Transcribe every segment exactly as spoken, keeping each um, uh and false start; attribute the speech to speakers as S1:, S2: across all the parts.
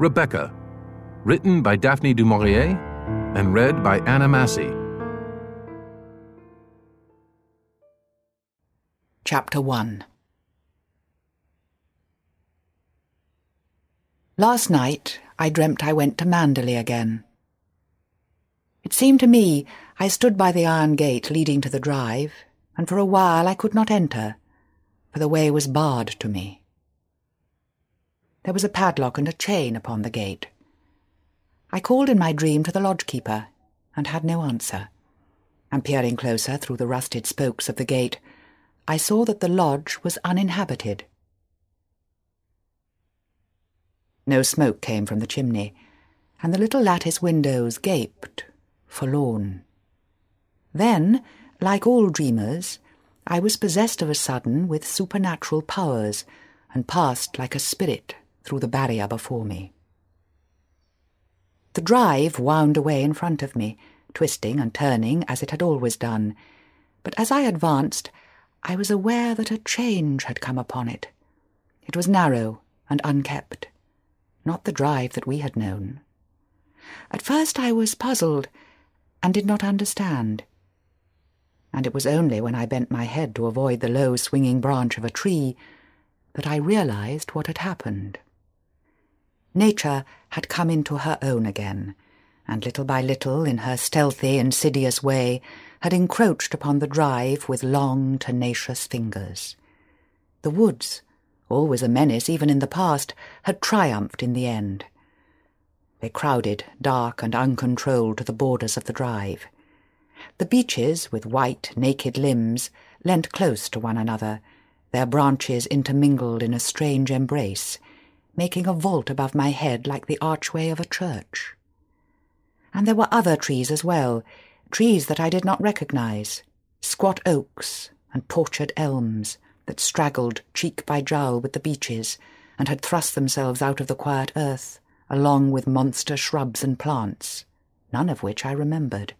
S1: Rebecca, written by Daphne du Maurier and read by Anna Massey.
S2: Chapter one. Last night I dreamt I went to Manderley again. It seemed to me I stood by the iron gate leading to the drive, and for a while I could not enter, for the way was barred to me. There was a padlock and a chain upon the gate. I called in my dream to the lodge-keeper, and had no answer, and peering closer through the rusted spokes of the gate, I saw that the lodge was uninhabited. No smoke came from the chimney, and the little lattice windows gaped, forlorn. Then, like all dreamers, I was possessed of a sudden with supernatural powers, and passed like a spirit through the barrier before me. The drive wound away in front of me, twisting and turning as it had always done, but as I advanced, I was aware that a change had come upon it. It was narrow and unkept, not the drive that we had known. At first I was puzzled, and did not understand, and it was only when I bent my head to avoid the low swinging branch of a tree that I realized what had happened. Nature had come into her own again, and little by little, in her stealthy, insidious way, had encroached upon the drive with long, tenacious fingers. The woods, always a menace even in the past, had triumphed in the end. They crowded, dark and uncontrolled, to the borders of the drive. The beeches, with white, naked limbs, leant close to one another, their branches intermingled in a strange embrace, making a vault above my head like the archway of a church. And there were other trees as well, trees that I did not recognize, squat oaks and tortured elms that straggled cheek by jowl with the beeches and had thrust themselves out of the quiet earth, along with monster shrubs and plants, none of which I remembered.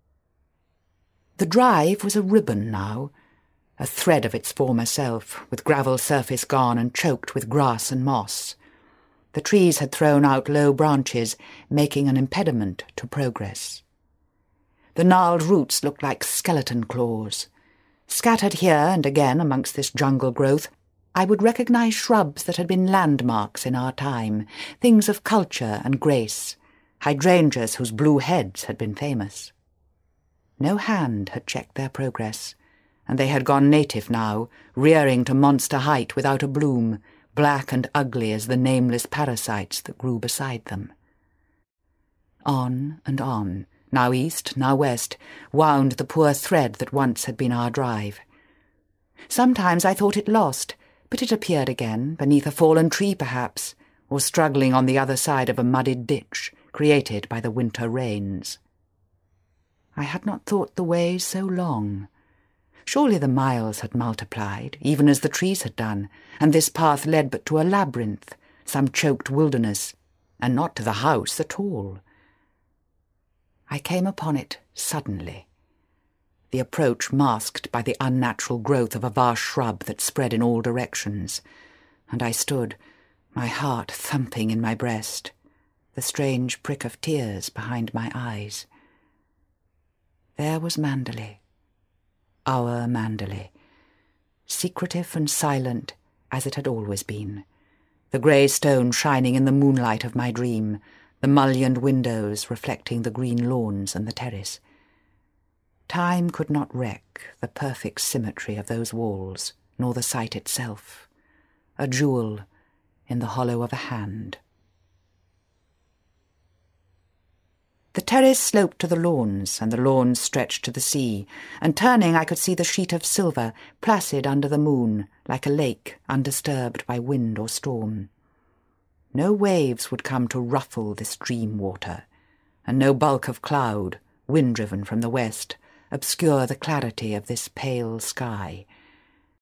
S2: The drive was a ribbon now, a thread of its former self, with gravel surface gone and choked with grass and moss. The trees had thrown out low branches, making an impediment to progress. The gnarled roots looked like skeleton claws. Scattered here and again amongst this jungle growth, I would recognize shrubs that had been landmarks in our time, things of culture and grace, hydrangeas whose blue heads had been famous. No hand had checked their progress, and they had gone native now, rearing to monster height without a bloom, black and ugly as the nameless parasites that grew beside them. On and on, now east, now west, wound the poor thread that once had been our drive. Sometimes I thought it lost, but it appeared again, beneath a fallen tree perhaps, or struggling on the other side of a muddied ditch created by the winter rains. I had not thought the way so long. Surely the miles had multiplied, even as the trees had done, and this path led but to a labyrinth, some choked wilderness, and not to the house at all. I came upon it suddenly, the approach masked by the unnatural growth of a vast shrub that spread in all directions, and I stood, my heart thumping in my breast, the strange prick of tears behind my eyes. There was Manderley. Our Manderley, secretive and silent as it had always been, the grey stone shining in the moonlight of my dream, the mullioned windows reflecting the green lawns and the terrace. Time could not wreck the perfect symmetry of those walls, nor the site itself, a jewel in the hollow of a hand. The terrace sloped to the lawns, and the lawns stretched to the sea, and turning I could see the sheet of silver, placid under the moon, like a lake undisturbed by wind or storm. No waves would come to ruffle this dream water, and no bulk of cloud, wind-driven from the west, obscure the clarity of this pale sky.